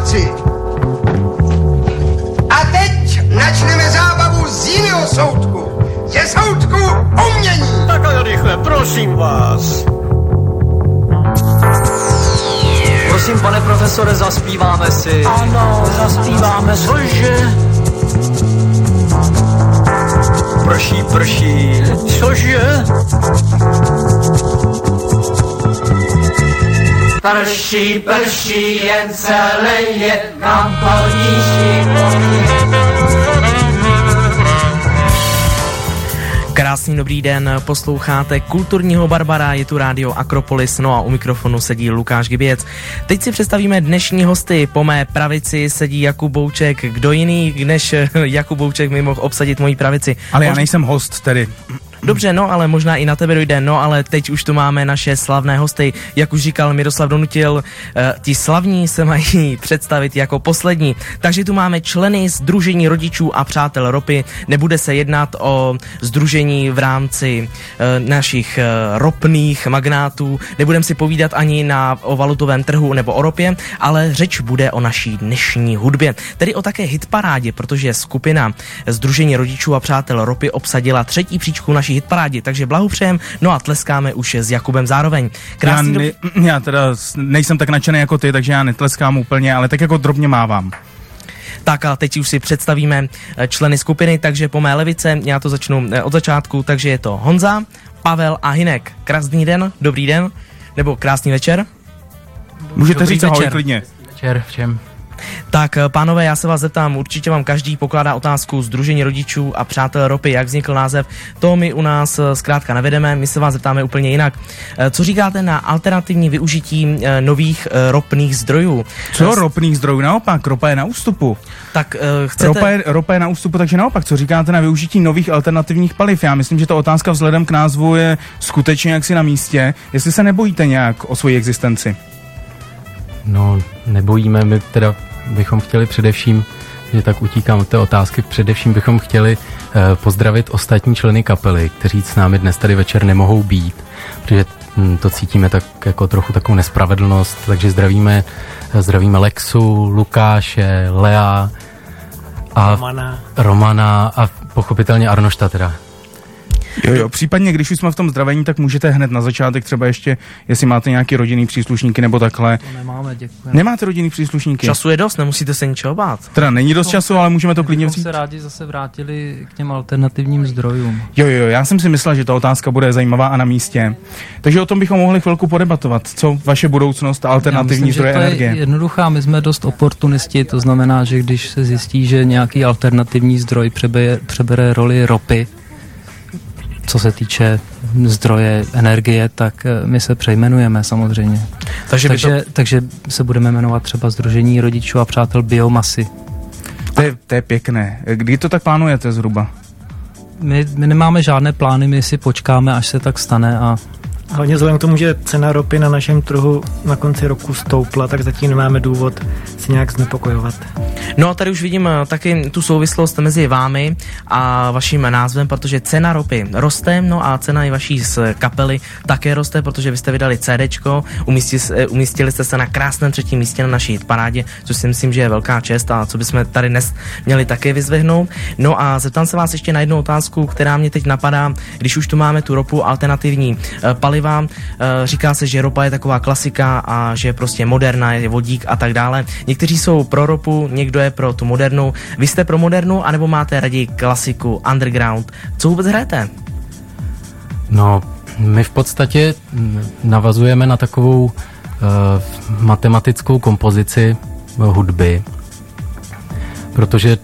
chlapci. A teď načneme zábavu z jiného soudku. Ze soudku umění. Takhle rychle, prosím vás. Prosím, pane profesore, zaspíváme si. Ano, zaspíváme, cože? Prší, prší. Cože? Prší, prší, jen se leje na polníží polě. Krásný dobrý den, posloucháte Kulturního Barbara, je tu rádio Akropolis, no a u mikrofonu sedí Lukáš Giběc. Teď si představíme dnešní hosty, po mé pravici sedí Jakub Bouček, kdo jiný než Jakub Bouček mi mohl obsadit moji pravici. Ale já nejsem host tedy. Dobře, no ale možná i na tebe dojde, no ale teď už tu máme naše slavné hosty, jak už říkal Miroslav Donutil, ti slavní se mají představit jako poslední, takže tu máme členy Sdružení rodičů a přátel ropy, nebude se jednat o sdružení v rámci našich ropných magnátů, nebudeme si povídat ani o valutovém trhu nebo o ropě, ale řeč bude o naší dnešní hudbě, tedy o také hitparádě, protože skupina Sdružení rodičů a přátel ropy obsadila 3. příčku naší hitparádě, takže blahopřejem, no a tleskáme už s Jakubem zároveň. Já teda nejsem tak nadšený jako ty, takže já netleskám úplně, ale tak jako drobně mávám. Tak a teď už si představíme členy skupiny, takže po mé levice, já to začnu od začátku, takže je to Honza, Pavel a Hynek. Krásný den, dobrý den, nebo krásný večer. Můžete říct ahoj klidně. Večer, všem. Tak, pánové, já se vás zeptám, určitě vám každý pokládá otázku Sdružení rodičů a přátel ropy, jak vznikl název, to my u nás zkrátka nevedeme, my se vás zeptáme úplně jinak. Co říkáte na alternativní využití nových ropných zdrojů? Co ropných zdrojů? Naopak, ropa je na ústupu. Tak chcete... Ropa je na ústupu, takže naopak, co říkáte na využití nových alternativních paliv? Já myslím, že ta otázka vzhledem k názvu je skutečně jaksi na místě, jestli se nebojíte nějak o svoji existenci. No, nebojíme, my teda bychom chtěli především, že tak utíkám od té otázky, především bychom chtěli pozdravit ostatní členy kapely, kteří s námi dnes tady večer nemohou být, protože to cítíme tak jako trochu takovou nespravedlnost, takže zdravíme Lexu, Lukáše, Lea a Romana a pochopitelně Arnošta teda. Jo, případně, když už jsme v tom zdravení, tak můžete hned na začátek třeba ještě, jestli máte nějaký rodinný příslušníky nebo takhle. To nemáme, děkujeme. Nemáte rodinný příslušníky? Času je dost, nemusíte se ničeho bát. Teda není dost času, ale můžeme to klidně vzít. se rádi zase vrátili k těm alternativním zdrojům. Jo, já jsem si myslel, že ta otázka bude zajímavá a na místě. Takže o tom bychom mohli chvilku podebatovat. Co vaše budoucnost a alternativní zdroje energie? Je jednoduchá, my jsme dost oportunisti, to znamená, že když se zjistí, že nějaký alternativní zdroj přebere roli ropy, co se týče zdroje energie, tak my se přejmenujeme samozřejmě. Takže se budeme jmenovat třeba Sdružení rodičů a přátel biomasy. To je pěkné. Kdy to tak plánujete zhruba? My nemáme žádné plány, my si počkáme, až se tak stane a hlavně vzhledem k tomu, že cena ropy na našem trhu na konci roku stoupla, tak zatím nemáme důvod se nějak znepokojovat. No a tady už vidím taky tu souvislost mezi vámi a vaším názvem, protože cena ropy roste, no a cena i vaší z kapely také roste, protože vy jste vydali CDčko, umístili jste se na krásném 3. místě na naší hitparádě, což si myslím, že je velká čest a co bychom tady dnes měli také vyzvihnout. No a zeptám se vás ještě na jednu otázku, která mě teď napadá, když už tu máme tu ropu alternativní paliva, říká se, že ropa je taková klasika a že je prostě moderna, je vodík a tak dále. Někteří jsou pro ropu, někdo je pro tu modernu. Vy jste pro modernu, anebo máte raději klasiku, underground? Co vůbec hrajete? No, my v podstatě navazujeme na takovou matematickou kompozici hudby, protože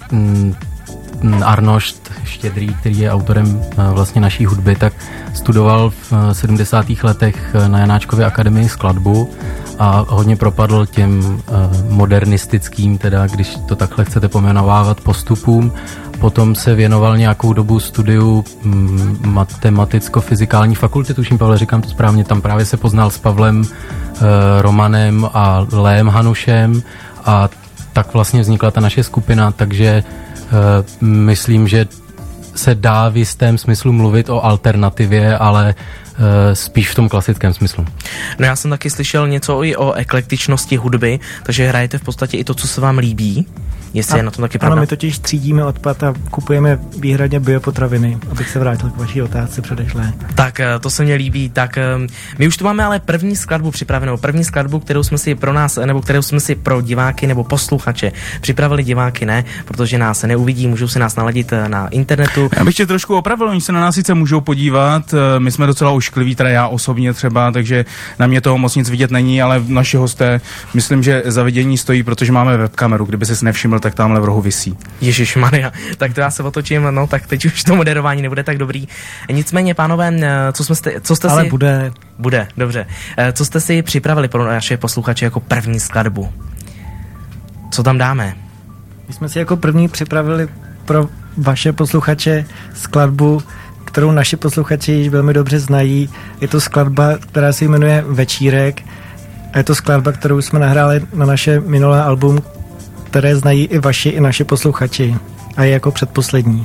Arnošt Štědrý, který je autorem vlastně naší hudby, tak studoval v 70. letech na Janáčkově akademii skladbu a hodně propadl těm modernistickým, teda když to takhle chcete pojmenovávat, postupům. Potom se věnoval nějakou dobu studiu matematicko-fyzikální fakulty, tuším, Pavle, říkám to správně, tam právě se poznal s Pavlem Romanem a Lém Hanušem a tak vlastně vznikla ta naše skupina, takže myslím, že se dá v jistém smyslu mluvit o alternativě, ale spíš v tom klasickém smyslu. No já jsem taky slyšel něco i o eklektičnosti hudby, takže hrajete v podstatě i to, co se vám líbí. Jestli je na tom taky pravda. Ano, my totiž třídíme odpad a kupujeme výhradně biopotraviny, abych se vrátil k vaší otázce předešlé. Tak to se mně líbí. Tak my už tu máme ale první skladbu připravenou. První skladbu, kterou jsme si pro nás, nebo kterou jsme si pro diváky nebo posluchače připravili. Diváky ne, protože nás neuvidí, můžou si nás naladit na internetu. Já bych tě trošku opravil, oni se na nás sice můžou podívat, my jsme docela oškliví, teda já osobně třeba, takže na mě toho moc nic vidět není, ale naši hosté, myslím, že za vidění stojí, protože máme webkameru, kdyby ses nevšiml, tak tamhle v rohu visí. Ježišmarja, tak to já se otočím, no tak teď už to moderování nebude tak dobrý. Nicméně, pánové, co jste ale si... Bude, dobře. Co jste si připravili pro naše posluchače jako první skladbu? Co tam dáme? My jsme si jako první připravili pro vaše posluchače skladbu, kterou naši posluchači již velmi dobře znají. Je to skladba, která se jmenuje Večírek. A je to skladba, kterou jsme nahráli na naše minulé album, které znají i vaši, i naši posluchači. A je jako předposlední.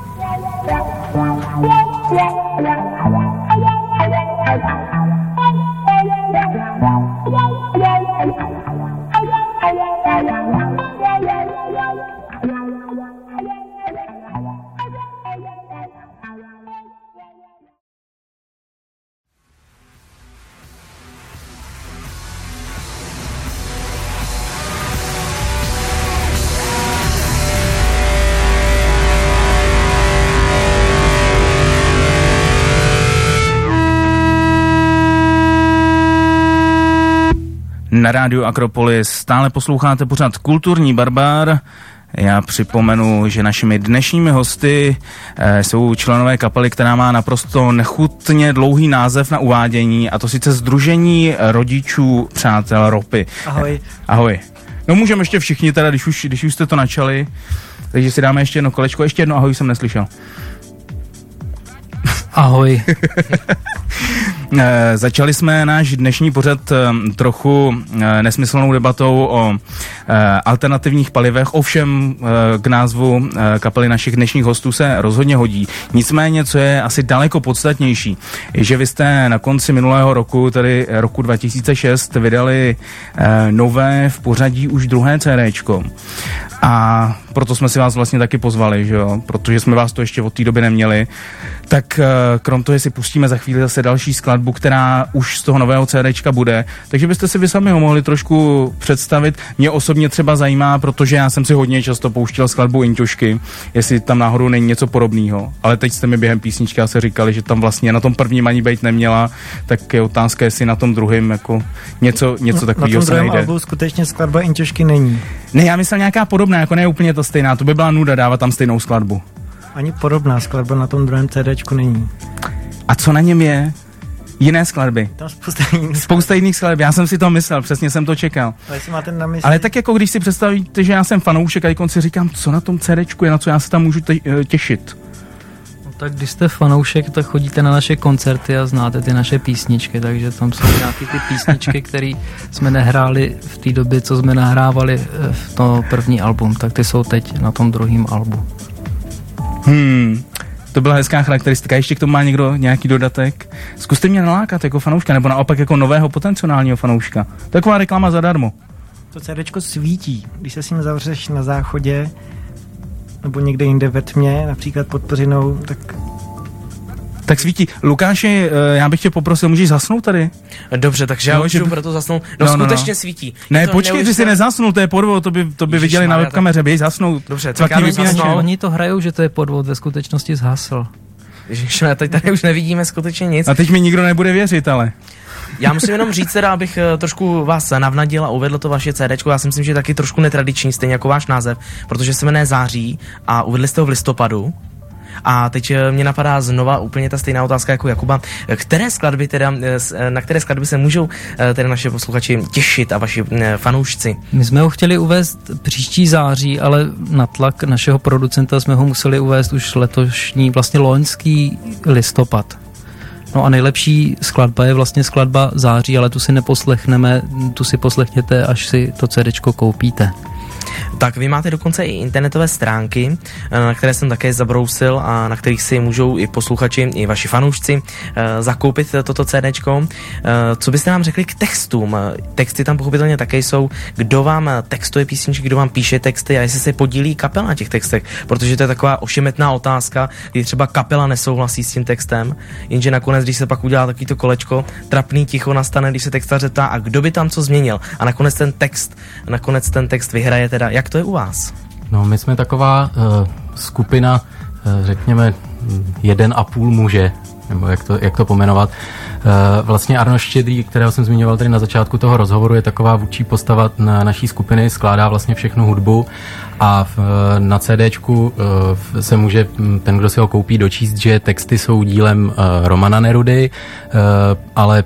Na rádiu Akropolis stále posloucháte pořád Kulturní barbár. Já připomenu, že našimi dnešními hosty jsou členové kapely, která má naprosto nechutně dlouhý název na uvádění, a to sice Sdružení rodičů přátel ropy. Ahoj. Ahoj. No můžeme ještě všichni teda, když už jste to načali, takže si dáme ještě jedno kolečko. Ještě jedno ahoj jsem neslyšel. Ahoj. Začali jsme náš dnešní pořad trochu nesmyslnou debatou o alternativních palivech, ovšem k názvu kapely našich dnešních hostů se rozhodně hodí. Nicméně, co je asi daleko podstatnější, je, že vy jste na konci minulého roku, tedy roku 2006, vydali nové v pořadí už druhé CDčko. A proto jsme si vás vlastně taky pozvali, že jo? Protože jsme vás to ještě od té doby neměli. Tak krom toho, si pustíme za chvíli zase další skladbu, která už z toho nového CDčka bude. Takže byste si vy sami ho mohli trošku představit. Mě osobně třeba zajímá, protože já jsem si hodně často pouštěl skladbu Inťušky, jestli tam náhodou není něco podobného. Ale teď jste mi během písničky asi říkali, že tam vlastně na tom prvním ani být neměla, tak je otázka, jestli na tom druhém jako něco takového se najde. Na tom druhém albu skutečně skladba Inťušky není. Ne, já myslel nějaká podobná, jako ne úplně to stejná. To by byla nuda dávat tam stejnou skladbu. Ani podobná skladba na tom druhém CDčku není. A co na něm je? Jiné skladby. Tam spousta jiných skladeb. Já jsem si to myslel, přesně jsem to čekal. Ale tak jako když si představíte, že já jsem fanoušek a konci říkám, co na tom CDčku je, na co já se tam můžu těšit. No, tak když jste fanoušek, tak chodíte na naše koncerty a znáte ty naše písničky, takže tam jsou nějaké ty písničky, které jsme nehráli v té době, co jsme nahrávali v to první album, tak ty jsou teď na tom druhém albu. To byla hezká charakteristika. Ještě k tomu má někdo nějaký dodatek? Zkuste mě nalákat jako fanouška, nebo naopak jako nového potenciálního fanouška. Taková reklama zadarmo. To CDčko svítí. Když se s ním zavřeš na záchodě nebo někde jinde ve tmě, například pod peřinou, tak svítí. Lukáši, já bych tě poprosil, můžeš zasnout tady? Dobře, takže já už proto zasnout. No skutečně svítí. Ne, počkej, ty jsi nezasnul, to je podvod, to by viděli na webkameře, běž zasnout. Dobře, tak já zasnout. Oni to hrajou, že to je podvod, ve skutečnosti zhasl. Ježišme, teď tady už nevidíme skutečně nic. A teď mi nikdo nebude věřit, ale... Já musím jenom říct teda, abych trošku vás navnadil a uvedl to vaše CDčko. Já si myslím, že je taky trošku netradiční, stejně jako váš název, protože se jmenuje Září a uvedli jste ho v listopadu. A teď mě napadá znova úplně ta stejná otázka jako Jakuba. Na které skladby se můžou tedy naše posluchači těšit a vaši fanoušci? My jsme ho chtěli uvést příští září, ale na tlak našeho producenta jsme ho museli uvést už letošní, vlastně loňský listopad. No a nejlepší skladba je vlastně skladba Září, ale tu si neposlechneme, tu si poslechněte, až si to CDčko koupíte. Tak vy máte dokonce i internetové stránky, na které jsem také zabrousil a na kterých si můžou i posluchači, i vaši fanoušci zakoupit toto CDčko. Co byste nám řekli k textům? Texty tam pochopitelně také jsou. Kdo vám textuje písničky, kdo vám píše texty a jestli se podílí kapela na těch textech? Protože to je taková ošemetná otázka, kdy třeba kapela nesouhlasí s tím textem, jenže nakonec, když se pak udělá takovýto kolečko, trapný ticho nastane, když se textař zeptá, a kdo by tam co změnil? A nakonec ten text vyhraje teda. Jak to je u vás? No, my jsme taková skupina, řekněme, 1,5 muže, nebo jak to pomenovat. Vlastně Arnošt Štědrý, kterého jsem zmiňoval tady na začátku toho rozhovoru, je taková vůdčí postava naší skupiny, skládá vlastně všechnu hudbu a na CDčku se může ten, kdo si ho koupí, dočíst, že texty jsou dílem Romana Nerudy, ale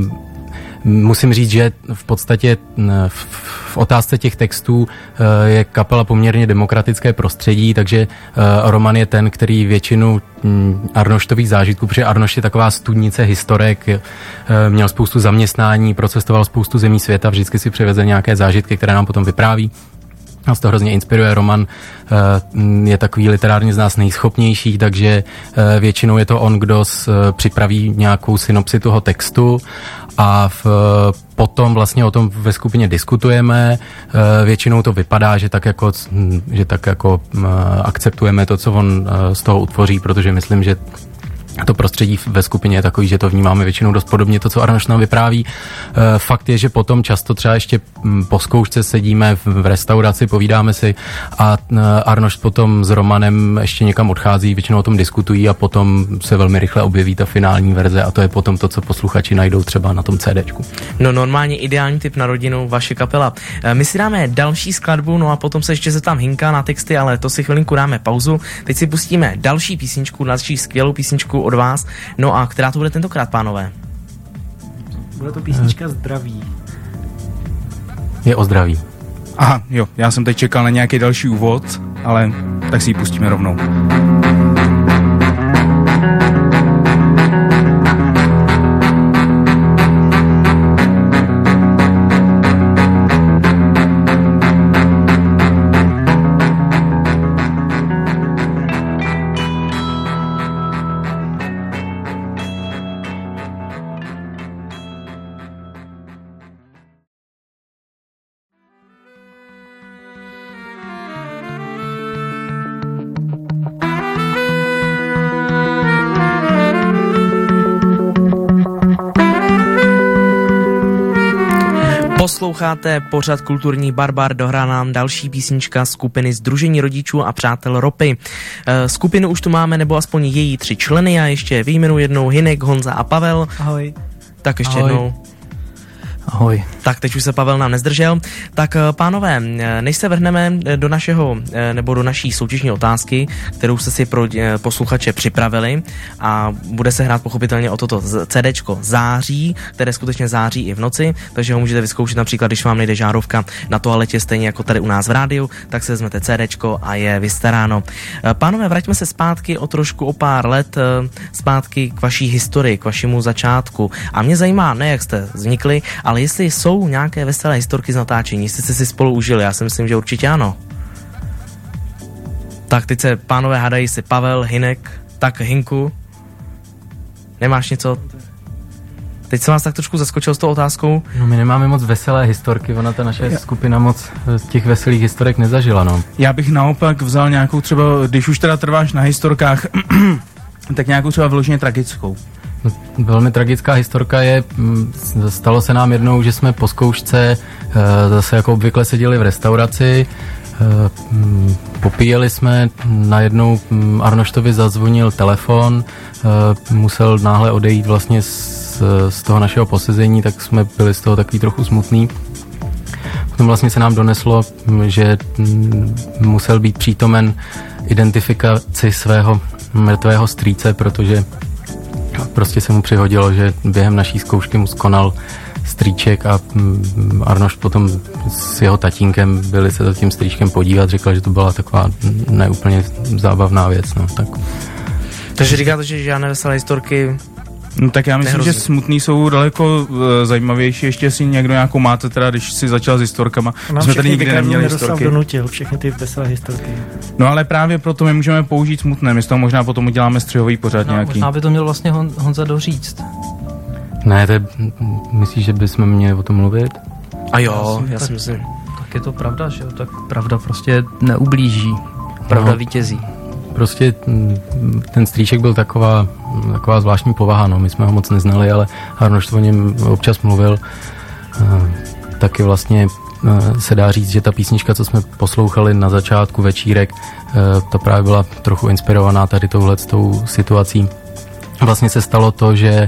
musím říct, že v podstatě v otázce těch textů je kapela poměrně demokratické prostředí, takže Roman je ten, který většinu Arnoštových zážitků, protože Arnošt je taková studnice historek, měl spoustu zaměstnání, procestoval spoustu zemí světa, vždycky si přiveze nějaké zážitky, které nám potom vypráví. Nás to hrozně inspiruje. Roman je takový literárně z nás nejschopnější, takže většinou je to on, kdo připraví nějakou synopsi toho textu a potom vlastně o tom ve skupině diskutujeme. Většinou to vypadá, že tak jako akceptujeme to, co on z toho utvoří, protože myslím, že to prostředí ve skupině je takový, že to vnímáme většinou dost podobně to, co Arnošt nám vypráví. Fakt je, že potom často třeba ještě po zkoušce sedíme v restauraci, povídáme si a Arnošt potom s Romanem ještě někam odchází, většinou o tom diskutují a potom se velmi rychle objeví ta finální verze a to je potom to, co posluchači najdou třeba na tom CDčku. No normálně ideální tip na rodinu, vaše kapela. My si dáme další skladbu, no a potom se ještě zeptám Hinka na texty, ale to si chvilinku dáme pauzu. Teď si pustíme další písničku, další skvělou písničku od vás. No a která to bude tentokrát, pánové? Bude to písnička Zdraví. Je o zdraví. Aha, jo, já jsem teď čekal na nějaký další úvod, ale tak si ji pustíme rovnou. Posloucháte pořad Kulturní barbar, dohrá nám další písnička skupiny Sdružení rodičů a přátel ropy. Skupinu už tu máme, nebo aspoň její 3 členy, já ještě vyjmenuji jednou Hinek, Honza a Pavel. Ahoj. Tak ještě Ahoj. jednou. Ahoj. Tak teď už se Pavel nám nezdržel. Tak pánové, než se vrhneme do našeho, nebo do naší soutěžní otázky, kterou jste si pro posluchače připravili a bude se hrát pochopitelně o toto CDčko Září, které skutečně září i v noci, takže ho můžete vyzkoušet například, když vám nejde žárovka na toaletě, stejně jako tady u nás v rádiu, tak se vezmete CDčko a je vystaráno. Pánové, vraťme se zpátky o pár let zpátky k vaší historii, k vašemu začátku. A mě zajímá, ne jak jste vznikli, ale jestli jsou nějaké veselé historky z natáčení, jestli jste si spolu užili, já si myslím, že určitě ano. Tak teď se pánové hádají si Pavel, Hinek, tak Hinku. Nemáš něco? Teď jsem vás tak trošku zaskočil s tou otázkou. No, my nemáme moc veselé historky, ona ta naše skupina moc těch veselých historek nezažila, no. Já bych naopak vzal nějakou třeba, když už teda trváš na historkách, tak nějakou třeba vyloženě tragickou. No, velmi tragická historka je, stalo se nám jednou, že jsme po zkoušce zase jako obvykle seděli v restauraci, popíjeli jsme, najednou Arnoštovi zazvonil telefon, musel náhle odejít vlastně z toho našeho posezení, tak jsme byli z toho takový trochu smutný. Potom vlastně se nám doneslo, že musel být přítomen identifikaci svého mrtvého strýce, protože prostě se mu přihodilo, že během naší zkoušky mu skonal strýček a Arnošt potom s jeho tatínkem byli se za tím strýčkem podívat, říkal, že to byla taková neúplně zábavná věc. No, tak. Takže říkáte, že žádné veselé historky No tak já myslím, že smutný jsou daleko zajímavější, ještě si někdo nějakou máte, teda když si začal s historkama. Jsme tady nikdy neměli historky. Donutil všechny ty veselé historky. No ale právě proto my můžeme použít smutné, my z toho možná potom uděláme střihový pořad nějaký. Možná by to měl vlastně Honza doříct. Ne, myslíš, že bychom měli o tom mluvit? A jo, já si myslím. Tak je to pravda, že jo, tak pravda prostě neublíží. Pravda vítězí. Prostě ten strýček byl taková zvláštní povaha, no. My jsme ho moc neznali, ale Arnošt o něm občas mluvil. Taky vlastně se dá říct, že ta písnička, co jsme poslouchali na začátku večírek, to právě byla trochu inspirovaná tady touhletou situací. Vlastně se stalo to, že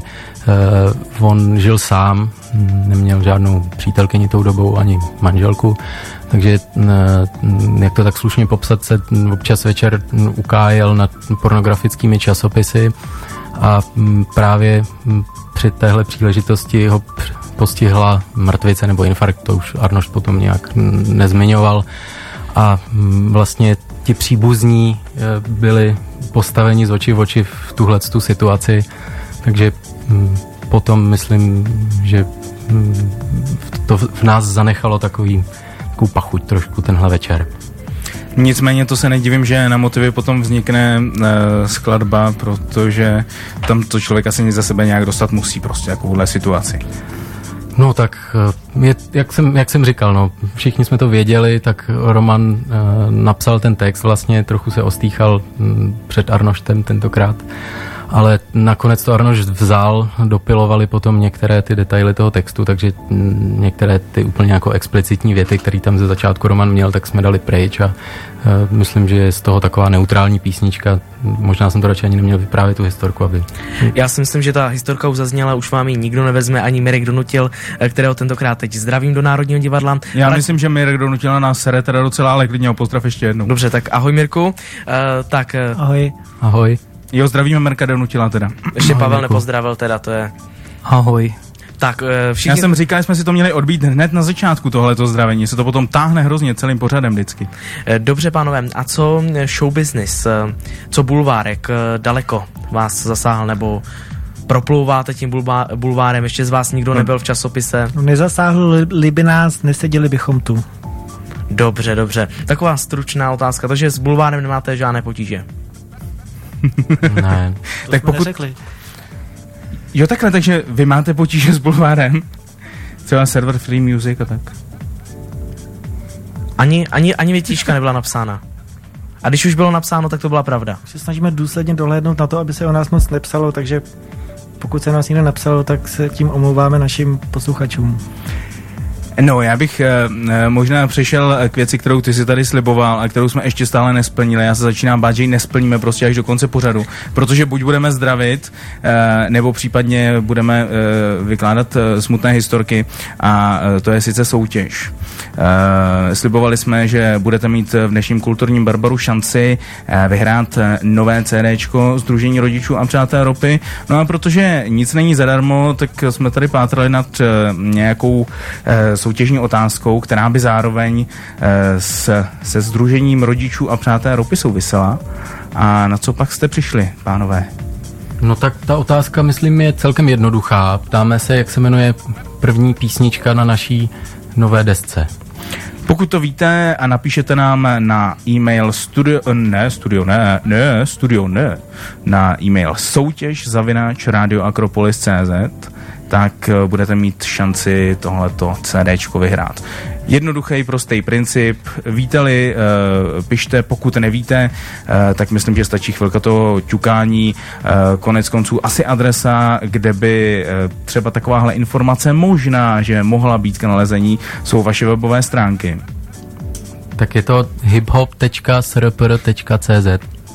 on žil sám, neměl žádnou přítelkyni tou dobou, ani manželku, takže jak to tak slušně popsat, se občas večer ukájel nad pornografickými časopisy a právě při téhle příležitosti ho postihla mrtvice nebo infarkt, to už Arnošt potom nějak nezmiňoval a vlastně ti příbuzní byli postaveni z očí v oči v tuhletu situaci, takže potom myslím, že to v nás zanechalo takovou pachuť trošku tenhle večer. Nicméně to se nedivím, že na Motivy potom vznikne skladba, protože tam to člověk asi za sebe nějak dostat musí prostě takovouhle situaci. No tak, jak jsem říkal, no, všichni jsme to věděli, tak Roman napsal ten text, vlastně trochu se ostýchal před Arnoštem tentokrát, ale nakonec to Arnošt vzal, dopilovali potom některé ty detaily toho textu, takže některé ty úplně jako explicitní věty, které tam ze začátku Roman měl, tak jsme dali pryč a myslím, že je z toho taková neutrální písnička. Možná jsem to radši ani neměl vyprávět tu historku, aby... Já si myslím, že ta historka už zazněla, už vám ji nikdo nevezme, ani Mirek Donutil, kterého tentokrát teď zdravím do Národního divadla. Já myslím, že Mirek Donutil nás sere teda docela, ale klidně ho pozdrav ještě jednou. Dobře, tak ahoj Mirku. Ahoj. Ahoj. Jo, zdravíme Mirka Donutila teda. Ještě Pavel nepozdravil teda, to je... Ahoj. Tak, všichni... Já jsem říkal, že jsme si to měli odbít hned na začátku tohleto zdravení, se to potom táhne hrozně celým pořadem vždycky. Dobře, pánové, a co show business, co bulvárek, daleko vás zasáhl, nebo proplouváte tím bulvárem, ještě z vás nikdo nebyl v časopise? No, nezasáhli by nás, neseděli bychom tu. Dobře, taková stručná otázka, takže s bulvárem nemáte žádné potíže? Ne. Tak pokud... neřekli. Jo, takhle, takže vy máte potíže s bulvárem? Třeba server Free Music a tak? Ani větíčka nebyla napsána. A když už bylo napsáno, tak to byla pravda. Se snažíme důsledně dohlédnout na to, aby se o nás moc nepsalo, takže pokud se nás někdo napsalo, tak se tím omlouváme našim posluchačům. No, já bych možná přešel k věci, kterou ty si tady sliboval a kterou jsme ještě stále nesplnili. Já se začínám bát, že ji nesplníme prostě až do konce pořadu, protože buď budeme zdravit, nebo případně budeme vykládat smutné historky a to je sice soutěž. Slibovali jsme, že budete mít v dnešním kulturním Barbaru šanci vyhrát nové CDčko Sdružení rodičů a přátel ropy. No a protože nic není zadarmo, tak jsme tady pátrali nad nějakou soutěžní otázkou, která by zároveň se Sdružením rodičů a přátel ropy souvisela. A na co pak jste přišli, pánové? No tak ta otázka, myslím, je celkem jednoduchá. Ptáme se, jak se jmenuje první písnička na naší nové desce. Pokud to víte a napíšete nám na e-mail na e-mail soutěž@radioakropolis.cz, tak budete mít šanci tohleto CDčko vyhrát. Jednoduchý, prostý princip. Víte-li, pište, pokud nevíte, tak myslím, že stačí chvilka toho ťukání. Konec konců asi adresa, kde by třeba takováhle informace možná, že mohla být k nalezení, jsou vaše webové stránky. Tak je to hiphop.srpr.cz.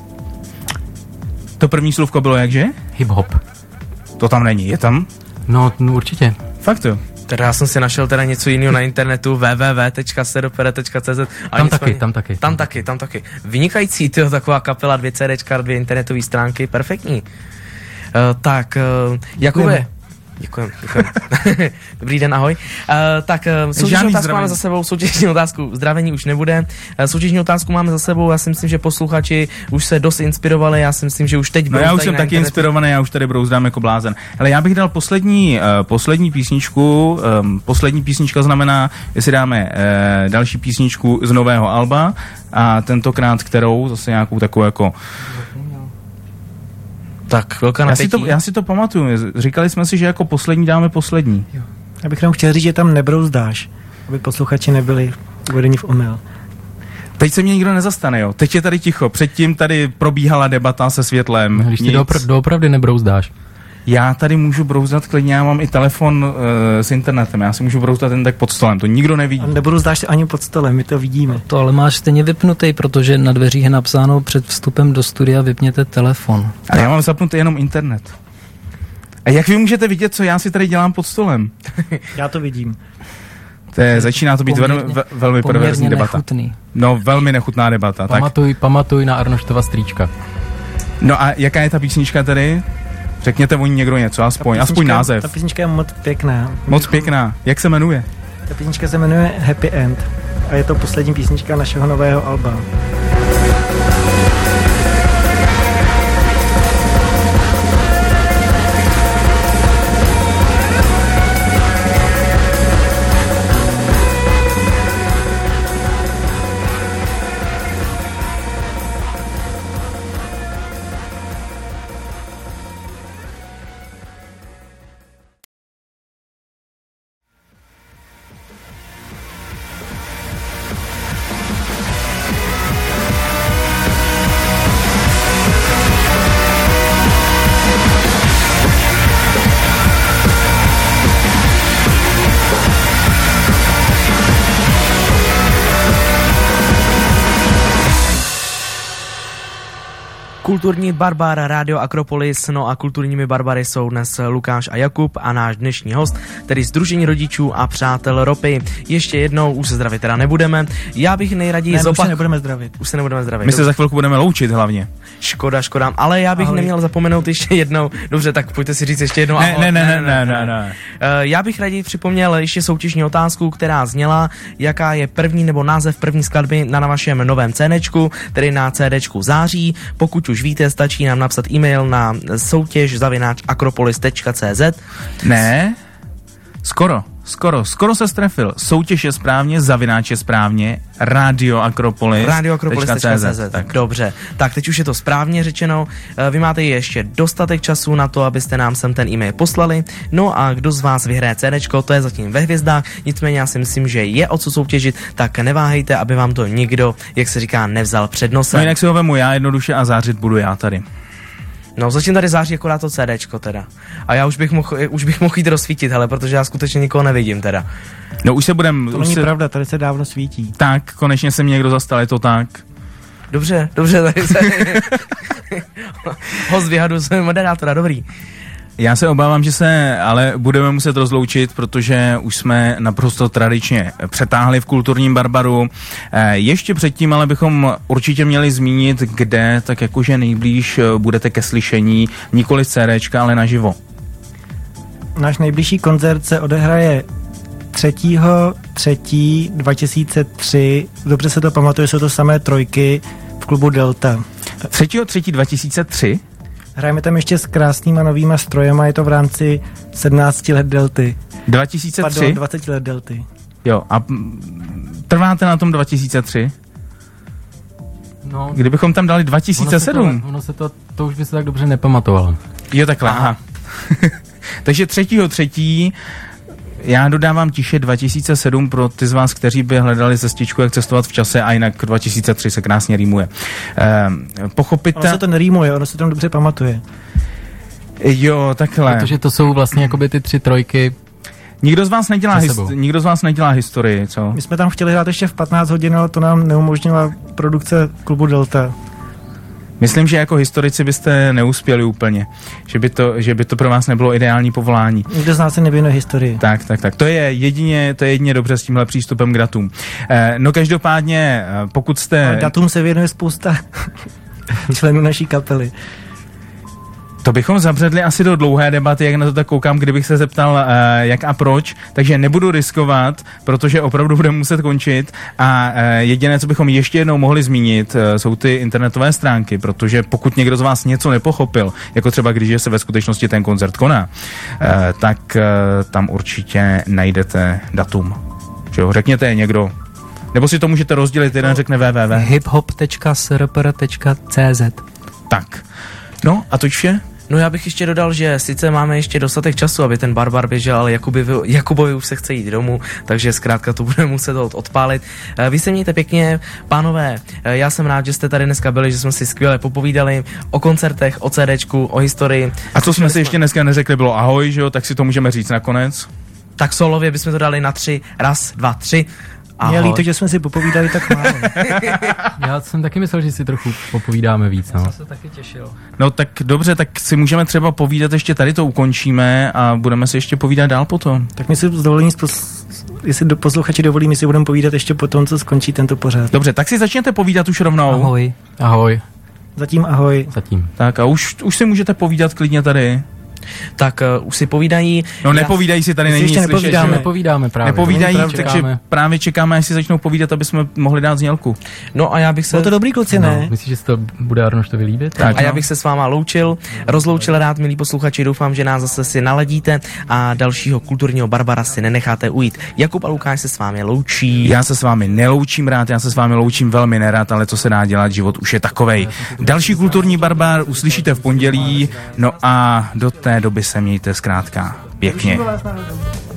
To první slůvko bylo jakže? Hiphop. To tam není, je tam? No určitě. Fakt jo. Teda já jsem si našel teda něco jiného na internetu, www.srpr.cz. Tam taky. Vynikající, tyjo, taková kapela, 2 CDčka, 2 internetové stránky, perfektní. Tak, Jakube, Děkujem. Dobrý den, ahoj. Tak soutěžní otázku máme za sebou, soutěžní otázku zdravení už nebude. Soutěžní otázku máme za sebou, já si myslím, že posluchači už se dost inspirovali, já si myslím, že už teď já už jsem taky inspirovaný, já už tady brouzdám jako blázen. Ale já bych dal poslední písničku, poslední písnička znamená, jestli dáme další písničku z nového alba a tentokrát kterou, zase nějakou takovou jako... Tak, velká napětí. Já si to pamatuju. Říkali jsme si, že jako poslední dáme poslední. Jo. Já bych nám chtěl říct, že tam nebrouzdáš, aby posluchači nebyli uvedeni v omyl. Teď se mě nikdo nezastane, jo. Teď je tady ticho. Předtím tady probíhala debata se světlem. Když ty doopravdy nebrouzdáš. Já tady můžu brouzdat klidně, já mám i telefon s internetem, já si můžu brouzdat jen tak pod stolem, to nikdo nevidí. A nebrouzdáš ani pod stolem, my to vidíme. To ale máš stejně vypnutý, protože na dveřích je napsáno před vstupem do studia vypněte telefon. Ale já mám zapnutý jenom internet. A jak vy můžete vidět, co já si tady dělám pod stolem? Já to vidím. Začíná to být velmi perverzní debata. Nechutný. No, velmi nechutná debata. Pamatuj na Arnoštova strýčka. No a jaká je ta písnička tady? Řekněte o ní někdo něco, aspoň název. Ta písnička je moc pěkná. Moc pěkná. Jak se jmenuje? Ta písnička se jmenuje Happy End a je to poslední písnička našeho nového alba. Kulturní barbar Radio Akropolis, no a kulturními barbary jsou dnes Lukáš a Jakub a náš dnešní host, tedy Sdružení rodičů a přátel ropy. Ještě jednou, už se zdravit teda nebudeme. Já bych nejraději už se nebudeme zdravit. Už se nebudeme zdravit. My se za chvilku budeme loučit hlavně. Škoda, ale já bych neměl zapomenout ještě jednou. Dobře, tak pojďte si říct ještě jednou. Ne. Já bych raději připomněl ještě soutěžní otázku, která zněla, jaká je první nebo název první skladby na vašem novém CDčku, tedy na CDčku Září. Pokud už víte, stačí nám napsat e-mail na soutěž@akropolis.cz. Ne, skoro se strefil. Soutěž je správně, zavináč je správně, radioakropolis.cz. Tak dobře, tak teď už je to správně řečeno. Vy máte ještě dostatek času na to, abyste nám sem ten e-mail poslali. No a kdo z vás vyhraje CDčko, to je zatím ve hvězdách, nicméně já si myslím, že je o co soutěžit, tak neváhejte, aby vám to nikdo, jak se říká, nevzal před nosem. No jinak si ho vemu já jednoduše a zářit budu já tady. No, zatím tady září akorát to CDčko teda. A já už bych mohl jít rozsvítit, hele, protože já skutečně nikoho nevidím teda. No už se budem... To není pravda, tady se dávno svítí. Tak, konečně se mě někdo zastal, je to tak. Dobře, tady se... Host vyhadu svého moderátora, dobrý. Já se obávám, že se ale budeme muset rozloučit, protože už jsme naprosto tradičně přetáhli v kulturním barbaru. Ještě předtím ale bychom určitě měli zmínit, kde tak jakože nejblíž budete ke slyšení, nikoli z CDčka, ale naživo. Náš nejbližší koncert se odehraje 3.3.2003. Dobře se to pamatuje, jsou to samé trojky v klubu Delta. 3.3.2003? Hrajeme tam ještě s krásnýma novýma strojema, je to v rámci 17 let Delty. 2003? Pardon, 20 let Delty. Jo, a trváte na tom 2003? No, kdybychom tam dali 2007? Ono se to už by se tak dobře nepamatovalo. Jo, takhle, aha. Takže 3.3. Já dodávám tiše 2007 pro ty z vás, kteří by hledali cestičku, jak cestovat v čase, a jinak 2003 se krásně rýmuje. Ono se to nerýmuje, ono se tam dobře pamatuje. Jo, takhle. Protože to jsou vlastně jakoby ty 3 trojky. Nikdo z vás nedělá historii, co? My jsme tam chtěli hrát ještě v 15 hodin, ale to nám neumožnila produkce klubu Delta. Myslím, že jako historici byste neuspěli úplně. Že by to pro vás nebylo ideální povolání. Nikdo z nás se nevěnuje historii. Tak. To je jedině dobře s tímhle přístupem k datům. No každopádně, pokud jste... Ale datům se věnuje spousta členů naší kapely. To bychom zabředli asi do dlouhé debaty, jak na to tak koukám, kdybych se zeptal, jak a proč, takže nebudu riskovat, protože opravdu budeme muset končit a jediné, co bychom ještě jednou mohli zmínit, jsou ty internetové stránky, protože pokud někdo z vás něco nepochopil, jako třeba když se ve skutečnosti ten koncert koná, tak tam určitě najdete datum. Že jo, řekněte někdo, nebo si to můžete rozdělit, jeden řekne www. hiphop.srpr.cz. Tak, no a to je vše? No já bych ještě dodal, že sice máme ještě dostatek času, aby ten Barbar běžel, ale Jakubovi už se chce jít domů, takže zkrátka to budeme muset odpálit. Vy se mějte pěkně, pánové, já jsem rád, že jste tady dneska byli, že jsme si skvěle popovídali o koncertech, o CDčku, o historii. A co jsme si ještě dneska neřekli, bylo ahoj, že jo, tak si to můžeme říct nakonec. Tak solově bychom to dali na 3, 1, 2, 3. Mě líto, že jsme si popovídali tak málo. Já jsem taky myslel, že si trochu popovídáme víc. No. Já jsem se taky těšil. No tak dobře, tak si můžeme třeba povídat, ještě tady to ukončíme a budeme si ještě povídat dál potom. Tak my si s dovolením, jestli posluchači dovolí, my si budeme povídat ještě potom, co skončí tento pořad. Dobře, tak si začněte povídat už rovnou. Ahoj. Ahoj. Zatím ahoj. Zatím. Tak a už si můžete povídat klidně tady. Tak už si povídají. No nepovídají si, tady není nic slyšet. Nepovídáme právě. Nepovídají, takže právě čekáme, až si začnou povídat, aby jsme mohli dát znělku. No a já bych se... Bylo to dobrý, kluci, ne? Myslíš, že se to bude Arnoštovi líbit? Tak, a já bych se s váma rozloučil rád, milí posluchači, doufám, že nás zase si naladíte a dalšího kulturního Barbara si nenecháte ujít. Jakub a Lukáš se s vámi loučí. Já se s vámi neloučím rád, já se s vámi loučím velmi nerad, ale co se dá dělat, život už je takovej. Další kulturní Barbar uslyšíte v pondělí, no a do té doby se mějte zkrátka pěkně.